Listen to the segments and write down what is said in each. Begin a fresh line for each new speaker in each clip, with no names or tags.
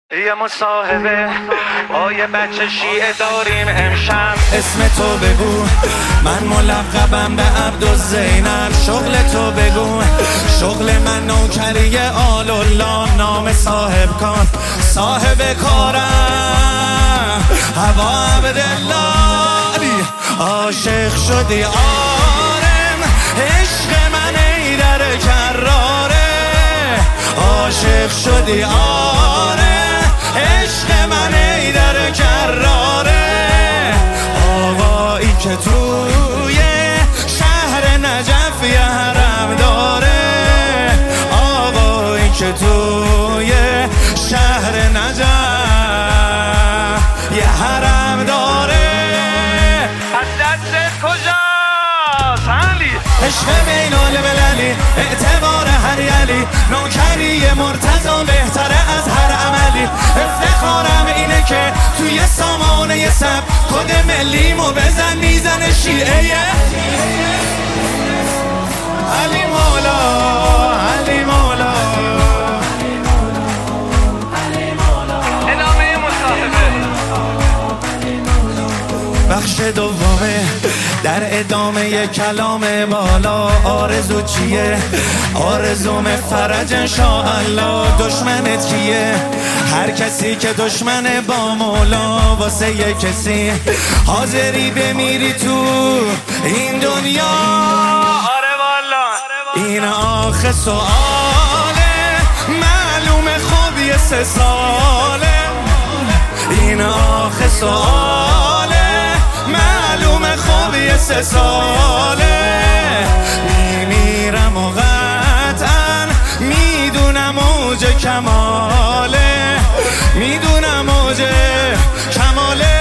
یه مصاحبه با یه بچه شیعه داریم امشب. اسم تو بگو، من ملقبم به عبدالزینب. شغل تو بگو، شغل من نوکری آل الله. نام صاحب کار، صاحب کارم هوا عبدالله. عاشق شدی آرم، عشق من ای در کراره. عاشق شدی آرم، عشق من ای در کراره. آقایی که توی شهر نجف یه حرم داره. آقایی که توی شهر نجف یه حرم داره. از دستت کجاست علی؟ عشق بین المللی، اعتبار هر یلی. نوکری مرتضی بهتره از هر عملی. افتخارم اینه که توی سامانه سب کد ملیمو بزن میزن شیعه علی مولا. علی مولا ادامه مصاحبه. بخش دومه در ادامه کلام بالا. آرزو چیه؟ آرزوم فرج انشاءالله. دشمنت کیه؟ هر کسی که دشمن با مولا. واسه یه کسی حاضری بمیری تو این دنیا. آره والا این آخه سواله، معلومه خوب یه 3 ساله. این آخه سواله، معلومه خوب یه 3 ساله. میمیرم و قطعا میدونم اوج کماله. میدونم اوج کماله.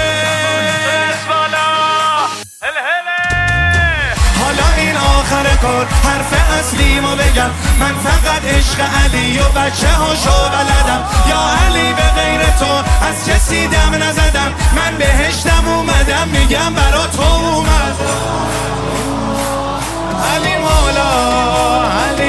حالا این آخر کار، حرف اصلی ما بگم. من فقط عشق علی و بچه هاشو بلدم. یا علی به غیر تو از کسی دم نزدم. من بهشتم اومدم میگم برا تو اومد. علی مولا علی